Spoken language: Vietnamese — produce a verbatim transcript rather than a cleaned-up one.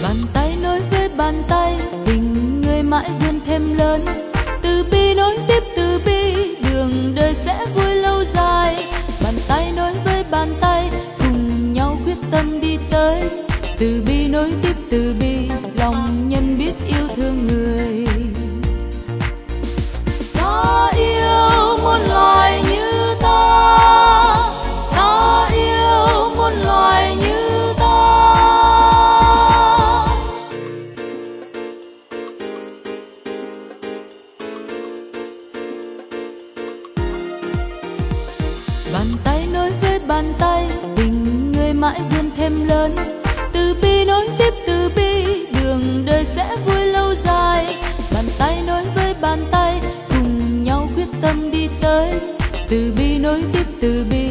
Bàn tay nối với bàn tay, tình người mãi vươn thêm lớn. Từ bi nối tiếp từ bi, đường đời sẽ vui lâu dài. Bàn tay nối với bàn tay, cùng nhau quyết tâm đi tới. Từ bi nối tiếp từ bi, lòng nhân biết yêu thương người. Ta yêu muôn loài như ta, ta yêu muôn loài như ta. Bàn tay nối với bàn tay, tình người mãi vươn thêm lớn. Từ bi nối tiếp từ bi, đường đời sẽ vui lâu dài. Bàn tay nối với bàn tay, cùng nhau quyết tâm đi tới. Từ bi nối tiếp từ bi,